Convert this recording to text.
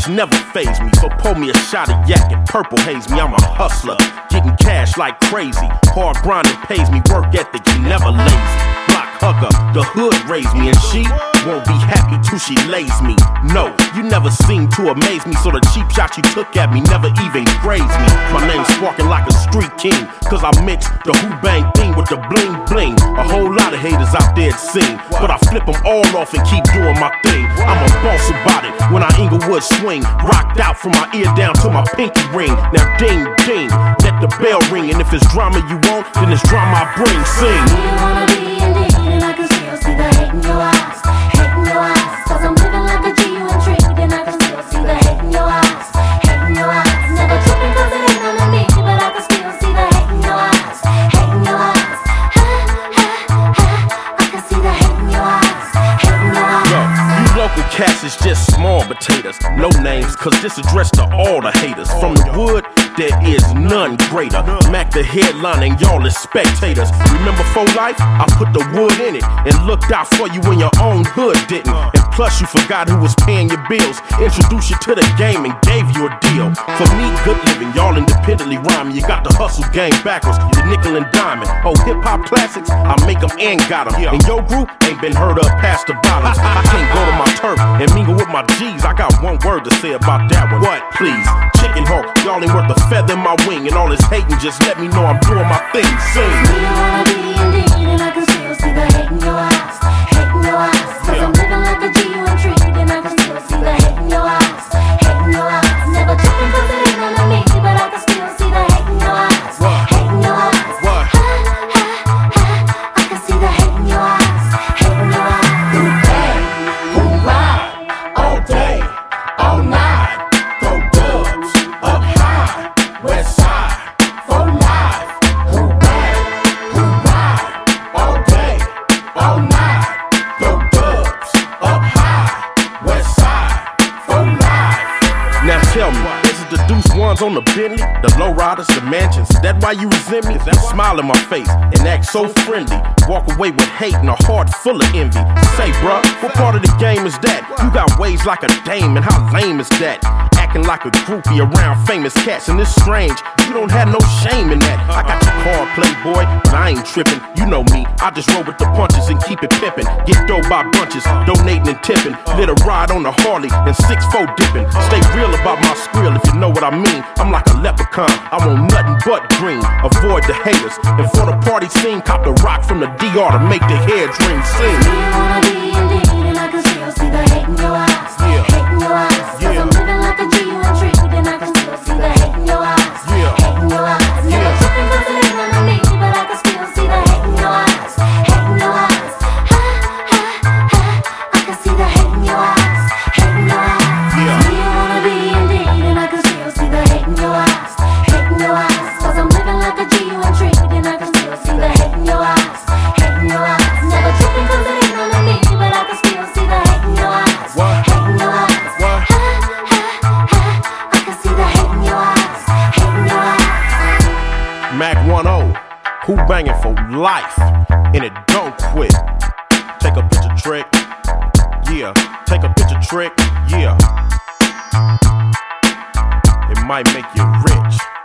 cash never faze me, so pour me a shot of yak and purple haze me. I'm a hustler, getting cash like crazy. Hard grinding pays me, work ethic, you never lazy. Block hugger, the hood raised me, and she won't be happy till she lays me. No, you never seem to amaze me, so the cheap shot you took at me never even grazed me. My name's sparking like a street king, cause I mix the who bang thing with the bling bling. A whole lot of haters out there it seem, but I flip them all off and keep doing my thing. I'm a boss about it when I Inglewood swing, rocked out from my ear down to my pinky ring. Now ding ding, let the bell ring, and if it's drama you want, then it's drama I bring. Sing. You wanna be indeed, and I can still see the hate in your eyes, hate in your eyes. Cause I'm living like a G, you intrigued, and I can still see the hate in your eyes, hate in your eyes. Never tripping cause it ain't none of me, but I can still see the hate in your eyes, hate in your eyes. I can see the hate in your eyes, hate in your eyes. Yo, you local cats is just small potatoes, no names, cause this addressed to all the haters. From the wood, there is none greater. Mac the headline and y'all is spectators. Remember for life? I put the wood in it and looked out for you when your own hood didn't. And plus you forgot who was paying your bills. Introduced you to the game and gave you a deal. For me, good living, y'all independently rhyming. You got the hustle game backwards, the nickel and diamond. Oh, hip-hop classics, I make them and got them. And your group ain't been heard of past the bottom. I can't go to my turf and mingle with my G's. I got one word to say about that one. What? Please. Chicken hawk, y'all ain't worth a feather in my wing. And all this hating, just let me know I'm doing my thing. Sing. You wanna be indeed, and I can still see the hate in your eyes, hate in your eyes. Cause I'm living like a G, you intrigued, and I can still see the hate in your eyes, hate in your eyes. Never tripping cause it ain't none of me, but I can still see the hate in your eyes, hate in your eyes. I can see the hate in your eyes, hate in your eyes. Who bang, who ride, all day, all night. Throw dubs up high, west side, for life. Who bang, who ride, all day, all night. Throw dubs up high, west side, for life. Now tell me, is it the deuce ones on the Bentley, the low riders, the mansions? That why you resent me? That smile in my face and act so friendly. Walk away with hate and a heart full of envy. Say, bruh, what part of the game is that? You got ways like a dame, and how lame is that? Acting like a groupie around famous cats, and it's strange, you don't have no shame in that. I got your card, playboy, but I ain't tripping. You know me, I just roll with the punches and keep it pimping. Get dough by bunches, donating and tipping. Lit a ride on the Harley and 6'4" dipping. Stay real about my skrill if you know what I mean. I'm like a leprechaun, I want nothing but green. Avoid the haters, and for the party scene, cop the rock from the DR to make the hair dream sing. You wanna be indeed, and I can still see the hate in your eyes, hate in your eyes. Cause I'm living like a G, you intrigued, and I can still see the hate in your eyes, hate in your eyes. Never tripping cause it ain't none of me, but I can still see the hate in your eyes, hate in your eyes. I can see the hate in your eyes, hate in your eyes. You wanna be indeed, and I can still see the hate in your eyes, hate in your eyes. Cause I'm living like a G, you intrigued, and I can still see the hate in your eyes, hate in your eyes. Never tripping cause it ain't none of me, but I can still see the hate in your eyes, hate in your eyes. I can see the hate in your eyes, hate in your eyes. Mac 1-0, who banging for life, and it don't quit. Take a picture trick, yeah. Take a picture trick, yeah. It might make you rich.